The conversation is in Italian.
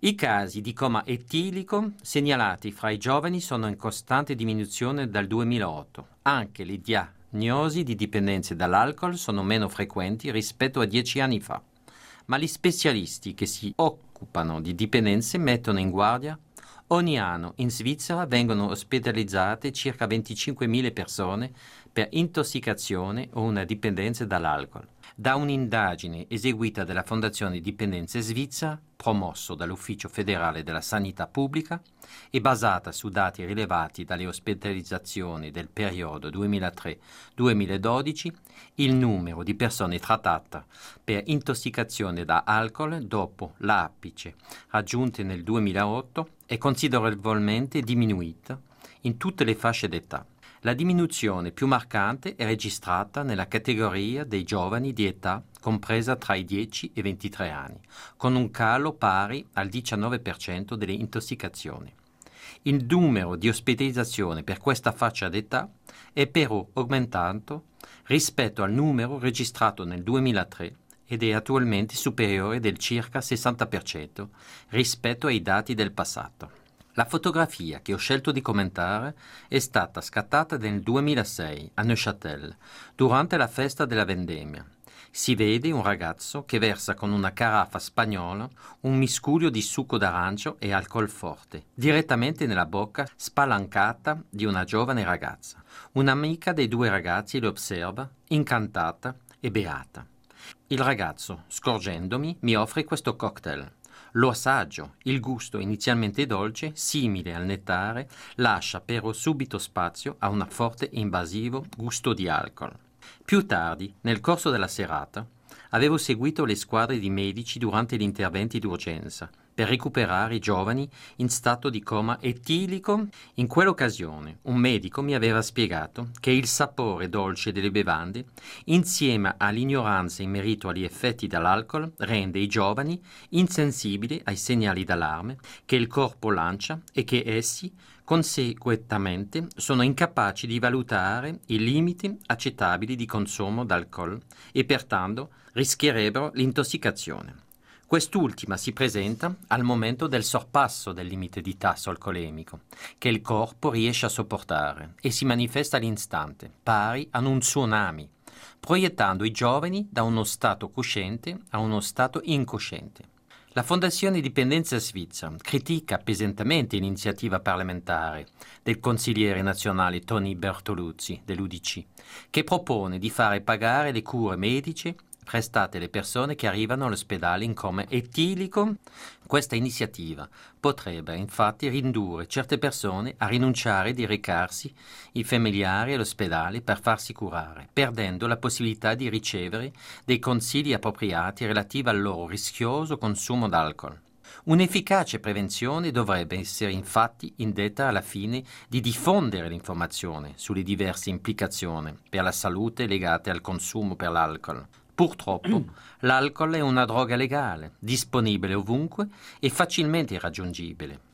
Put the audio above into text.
I casi di coma etilico segnalati fra i giovani sono in costante diminuzione dal 2008. Anche le diagnosi di dipendenze dall'alcol sono meno frequenti rispetto a 10 anni fa. Ma gli specialisti che si occupano di dipendenze mettono in guardia: ogni anno in Svizzera vengono ospedalizzate circa 25.000 persone per intossicazione o una dipendenza dall'alcol. Da un'indagine eseguita dalla Fondazione Dipendenze Svizzera, promosso dall'Ufficio federale della sanità pubblica e basata su dati rilevati dalle ospedalizzazioni del periodo 2003-2012, il numero di persone trattate per intossicazione da alcol dopo l'apice raggiunte nel 2008 è considerevolmente diminuito in tutte le fasce d'età. La diminuzione più marcante è registrata nella categoria dei giovani di età compresa tra i 10 e i 23 anni, con un calo pari al 19% delle intossicazioni. Il numero di ospedalizzazioni per questa fascia d'età è però aumentato rispetto al numero registrato nel 2003 ed è attualmente superiore del circa 60% rispetto ai dati del passato. La fotografia che ho scelto di commentare è stata scattata nel 2006 a Neuchâtel, durante la festa della vendemmia. Si vede un ragazzo che versa con una caraffa spagnola un miscuglio di succo d'arancio e alcol forte, direttamente nella bocca spalancata di una giovane ragazza. Un'amica dei due ragazzi lo osserva, incantata e beata. Il ragazzo, scorgendomi, mi offre questo cocktail. Lo assaggio, il gusto inizialmente dolce, simile al nettare, lascia però subito spazio a un forte e invasivo gusto di alcol. Più tardi, nel corso della serata, avevo seguito le squadre di medici durante gli interventi d'urgenza per recuperare i giovani in stato di coma etilico. In quell'occasione un medico mi aveva spiegato che il sapore dolce delle bevande, insieme all'ignoranza in merito agli effetti dell'alcol, rende i giovani insensibili ai segnali d'allarme che il corpo lancia e che essi, conseguentemente, sono incapaci di valutare i limiti accettabili di consumo d'alcol e pertanto rischierebbero l'intossicazione. Quest'ultima si presenta al momento del sorpasso del limite di tasso alcolemico, che il corpo riesce a sopportare, e si manifesta all'istante, pari a un tsunami, proiettando i giovani da uno stato cosciente a uno stato incosciente. La Fondazione Dipendenza Svizzera critica pesantemente l'iniziativa parlamentare del consigliere nazionale Tony Bertoluzzi dell'UDC, che propone di fare pagare le cure mediche prestate alle persone che arrivano all'ospedale in coma etilico. Questa iniziativa potrebbe infatti ridurre certe persone a rinunciare di recarsi i familiari all'ospedale per farsi curare, perdendo la possibilità di ricevere dei consigli appropriati relativi al loro rischioso consumo d'alcol. Un'efficace prevenzione dovrebbe essere infatti indetta alla fine di diffondere l'informazione sulle diverse implicazioni per la salute legate al consumo per l'alcol. Purtroppo, l'alcol è una droga legale, disponibile ovunque e facilmente raggiungibile.